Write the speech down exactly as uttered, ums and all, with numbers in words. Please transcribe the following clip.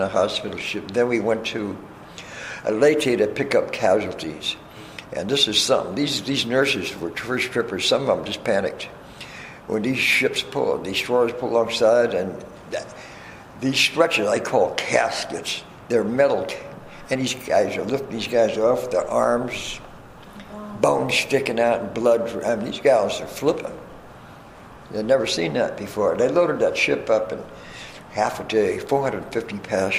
a hospital ship. Then we went to Leyte to pick up casualties. And this is something. These these nurses were first trippers. Some of them just panicked. When these ships pull, these destroyers pull alongside, and that, these stretchers I call caskets. They're metal, and these guys are lifting these guys off, their arms, bones sticking out, and blood. I mean, these guys are flipping. They'd never seen that before. They loaded that ship up in half a day, four hundred fifty passengers.